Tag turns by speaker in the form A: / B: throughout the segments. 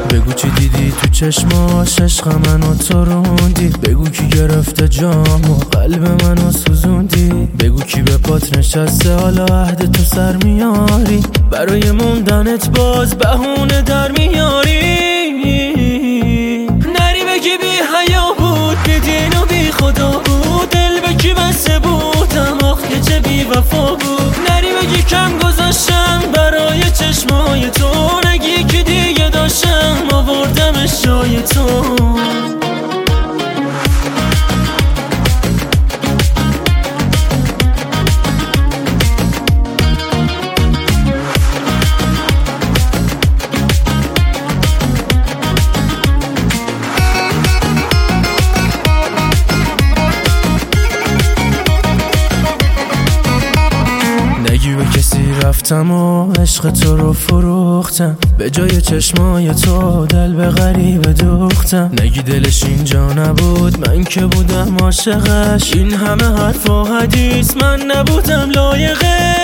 A: بگو چی دیدی تو چشماش، عشق منو تو روندی. بگو کی گرفته جام و قلب منو سوزوندی. بگو کی به پات نشسته حالا عهد تو سر میاری. برای موندنت باز بهونه در میاری. نری بگی بی حیا بود، بی دین و بی خدا بود. دل به کی بسته بودم آخ که چه بی وفا بود. نری بگی کم گذاشتم برای چشمای تو. نگی که دیگه داشتم آوردمش جای تو. نگی به کسی رفتم و عشق تو رو فروختم. به جای چشمای تو دل به غریبه دوختم. نگی دلش اینجا نبود، من که بودم عاشقش. این همه حرف و حدیث من نبودم لایقش.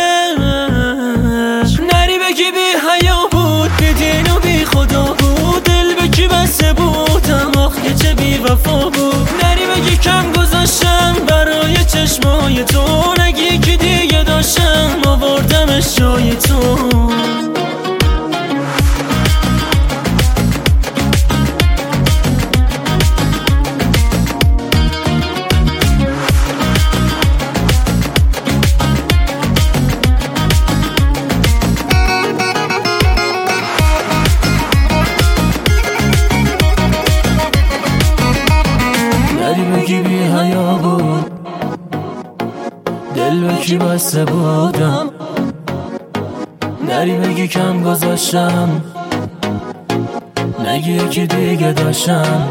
A: نری بگی بی حیا بود، بی دین و بی خدا بود. دل به کی بسته بودم آخ که چه بی وفا بود. نری بگی کم گذاشتم برای چشمای تو. نگی که دیگه داشتم آوردمش جای تو. نری بگی بی حیا بود، دل به کی بسته بودم. نری بگی کم گذاشتم، نگی یکی دیگه داشتم.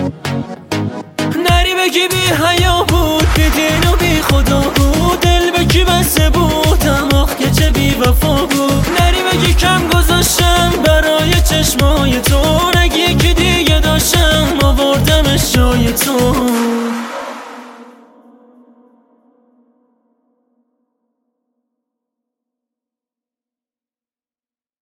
A: نری بگی بی حیا بود، بی دین و بی خدا بود. دل به کی بسته بودم آخ که چه بی وفا بود. نری بگی کم گذاشتم برای چشمای تو. نگی یکی دیگه داشتم آوردمش جای تو.